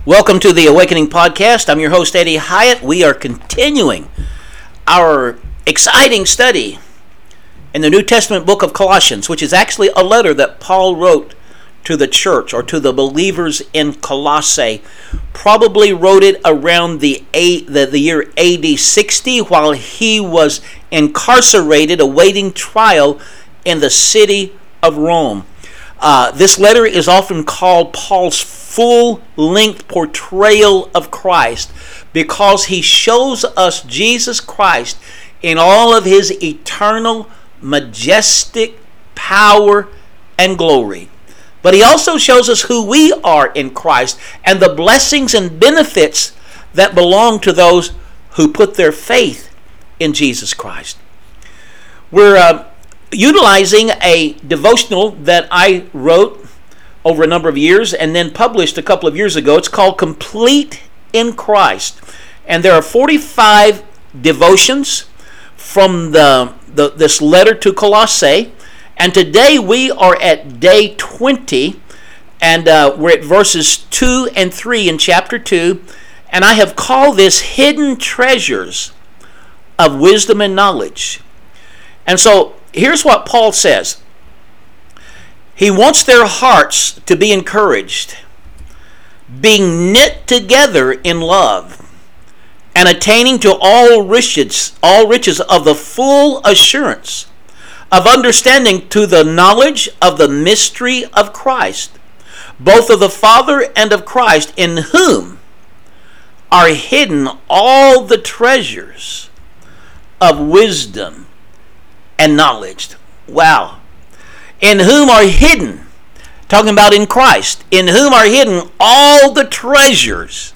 Welcome to the Awakening Podcast. I'm your host, Eddie Hyatt. We are continuing our exciting study in the New Testament book of Colossians, which is actually a letter that Paul wrote to the church or to the believers in Colossae. Probably wrote it around the year AD 60 while he was incarcerated awaiting trial in the city of Rome. This letter is often called Paul's full-length portrayal of Christ because he shows us Jesus Christ in all of his eternal, majestic power and glory. But he also shows us who we are in Christ and the blessings and benefits that belong to those who put their faith in Jesus Christ. We're utilizing a devotional that I wrote over a number of years and then published a couple of years ago. It's called Complete in Christ. And there are 45 devotions from this letter to Colossae. And today we are at day 20, and we're at verses 2 and 3 in chapter 2. And I have called this Hidden Treasures of Wisdom and Knowledge. And so here's what Paul says. He wants their hearts to be encouraged, being knit together in love, and attaining to all riches of the full assurance of understanding to the knowledge of the mystery of Christ, both of the Father and of Christ, in whom are hidden all the treasures of wisdom and knowledge. Wow. In whom are hidden, talking about in Christ, in whom are hidden all the treasures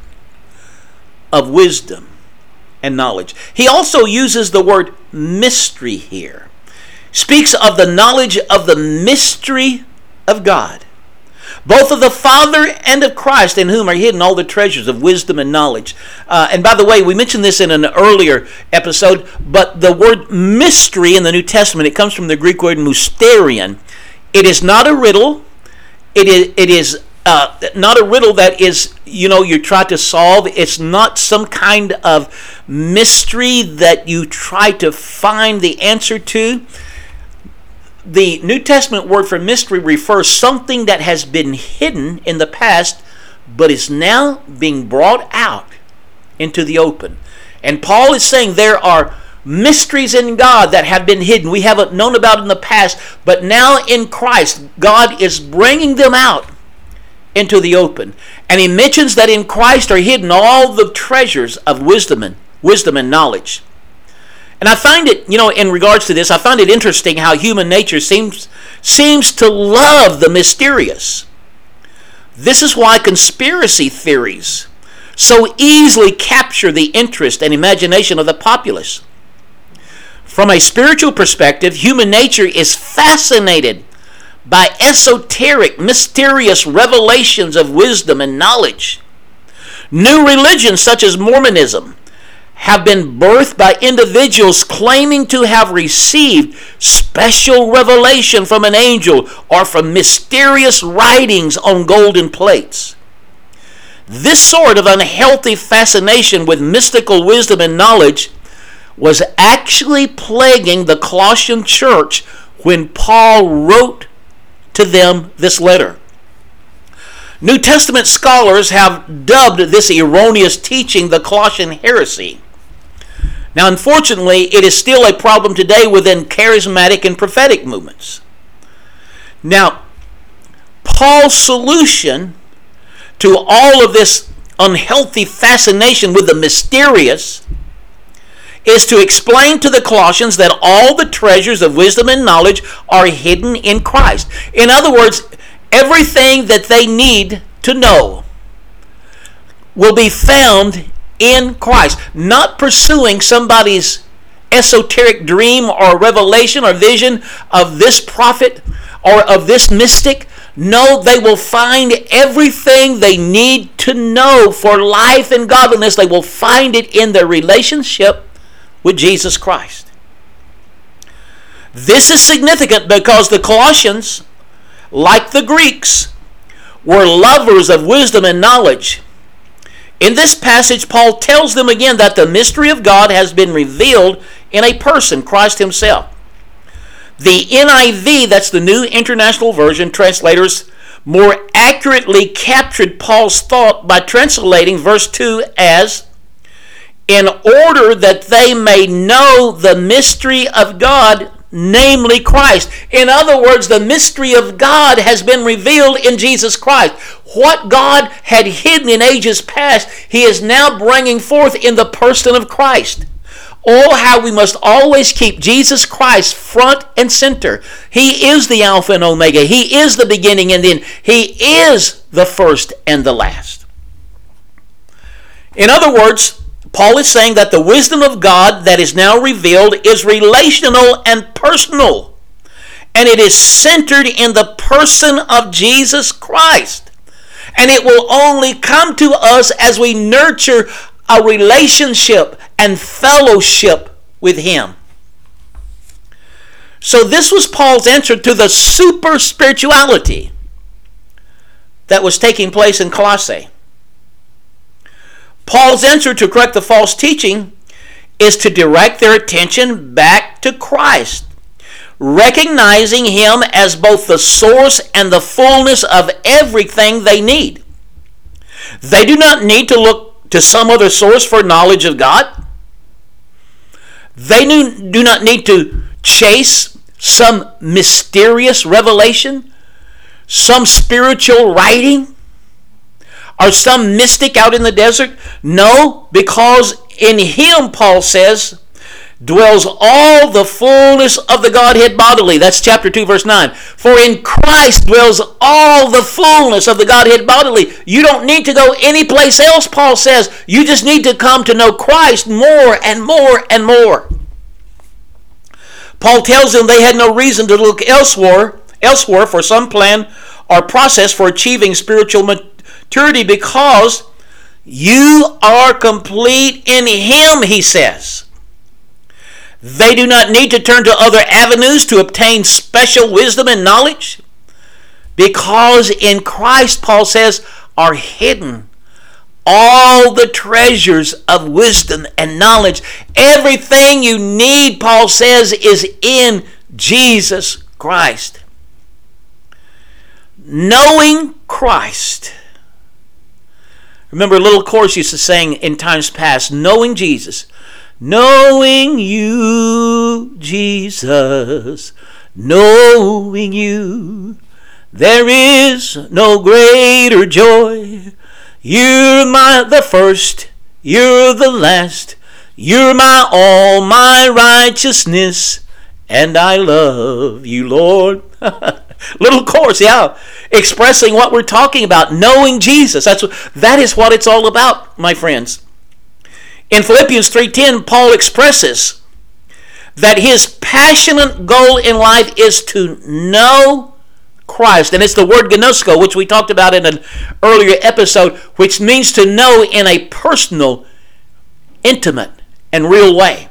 of wisdom and knowledge. He also uses the word mystery here. Speaks of the knowledge of the mystery of God, both of the Father and of Christ, in whom are hidden all the treasures of wisdom and knowledge. And by the way, we mentioned this in an earlier episode, but the word mystery in the New Testament, it comes from the Greek word mysterion. It is not a riddle. It is not a riddle that is, you try to solve. It's not some kind of mystery that you try to find the answer to. The New Testament word for mystery refers something that has been hidden in the past, but is now being brought out into the open. And Paul is saying there are mysteries in God that have been hidden. We haven't known about in the past, but now in Christ, God is bringing them out into the open. And he mentions that in Christ are hidden all the treasures of wisdom and knowledge. And I find it, in regards to this, I find it interesting how human nature seems to love the mysterious. This is why conspiracy theories so easily capture the interest and imagination of the populace. From a spiritual perspective, human nature is fascinated by esoteric, mysterious revelations of wisdom and knowledge. New religions such as Mormonism have been birthed by individuals claiming to have received special revelation from an angel or from mysterious writings on golden plates. This sort of unhealthy fascination with mystical wisdom and knowledge was actually plaguing the Colossian church when Paul wrote to them this letter. New Testament scholars have dubbed this erroneous teaching the Colossian heresy. Now, unfortunately, it is still a problem today within charismatic and prophetic movements. Now, Paul's solution to all of this unhealthy fascination with the mysterious is to explain to the Colossians that all the treasures of wisdom and knowledge are hidden in Christ. In other words, everything that they need to know will be found in Christ. Not pursuing somebody's esoteric dream or revelation or vision of this prophet or of this mystic. No, they will find everything they need to know for life and godliness. They will find it in their relationship with Jesus Christ. This is significant because the Colossians, like the Greeks, were lovers of wisdom and knowledge. In this passage, Paul tells them again that the mystery of God has been revealed in a person, Christ himself. The NIV, that's the New International Version, translators more accurately captured Paul's thought by translating verse 2 as, in order that they may know the mystery of God, namely Christ. In other words, the mystery of God has been revealed in Jesus Christ. What God had hidden in ages past, he is now bringing forth in the person of Christ. Oh, how we must always keep Jesus Christ front and center. He is the Alpha and Omega. He is the beginning and the end. He is the first and the last. In other words, Paul is saying that the wisdom of God that is now revealed is relational and personal. And it is centered in the person of Jesus Christ. And it will only come to us as we nurture a relationship and fellowship with him. So this was Paul's answer to the super spirituality that was taking place in Colossae. Paul's answer to correct the false teaching is to direct their attention back to Christ, recognizing him as both the source and the fullness of everything they need. They do not need to look to some other source for knowledge of God. They do not need to chase some mysterious revelation, some spiritual writing, or some mystic out in the desert. No, because in him, Paul says, dwells all the fullness of the Godhead bodily. That's chapter 2, verse 9. For in Christ dwells all the fullness of the Godhead bodily. You don't need to go anyplace else, Paul says. You just need to come to know Christ more and more and more. Paul tells them they had no reason to look elsewhere for some plan or process for achieving spiritual maturity, because you are complete in him, he says. They do not need to turn to other avenues to obtain special wisdom and knowledge, because in Christ, Paul says, are hidden all the treasures of wisdom and knowledge. Everything you need, Paul says, is in Jesus Christ. Knowing Christ. Remember a little chorus used to sing in times past, knowing Jesus. Knowing you, Jesus, knowing you, there is no greater joy. You're the first, you're the last, you're my all, my righteousness, and I love you, Lord. Little chorus, yeah, expressing what we're talking about, knowing Jesus. That is what it's all about, my friends. In Philippians 3:10, Paul expresses that his passionate goal in life is to know Christ. And it's the word gnosko, which we talked about in an earlier episode, which means to know in a personal, intimate, and real way.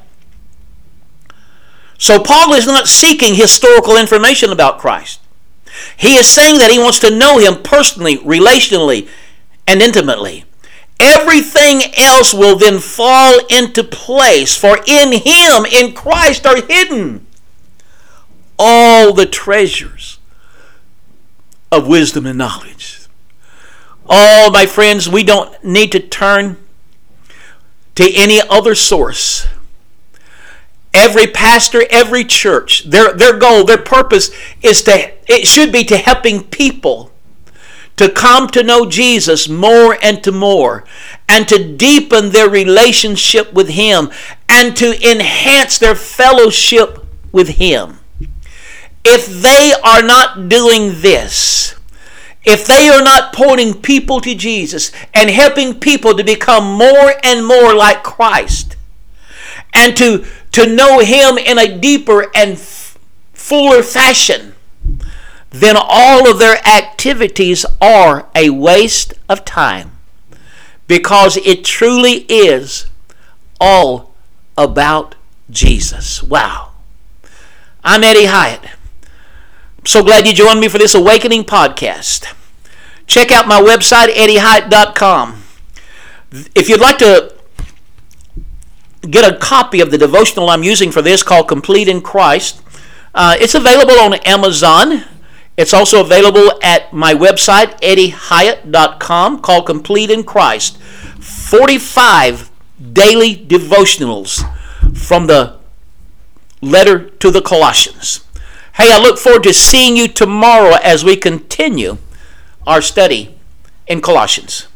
So Paul is not seeking historical information about Christ. He is saying that he wants to know him personally, relationally, and intimately. Everything else will then fall into place, for in him, in Christ, are hidden all the treasures of wisdom and knowledge. Oh, my friends, we don't need to turn to any other source. Every pastor, every church, their goal, their purpose it should be to helping people to come to know Jesus more and to more, and to deepen their relationship with him, and to enhance their fellowship with him. If they are not doing this, if they are not pointing people to Jesus and helping people to become more and more like Christ, and to know him in a deeper and fuller fashion, then all of their activities are a waste of time, because it truly is all about Jesus. Wow. I'm Eddie Hyatt. I'm so glad you joined me for this Awakening podcast. Check out my website, eddiehyatt.com. If you'd like to get a copy of the devotional I'm using for this called Complete in Christ, it's available on Amazon. It's also available at my website, eddiehyatt.com, called Complete in Christ. 45 daily devotionals from the letter to the Colossians. Hey, I look forward to seeing you tomorrow as we continue our study in Colossians.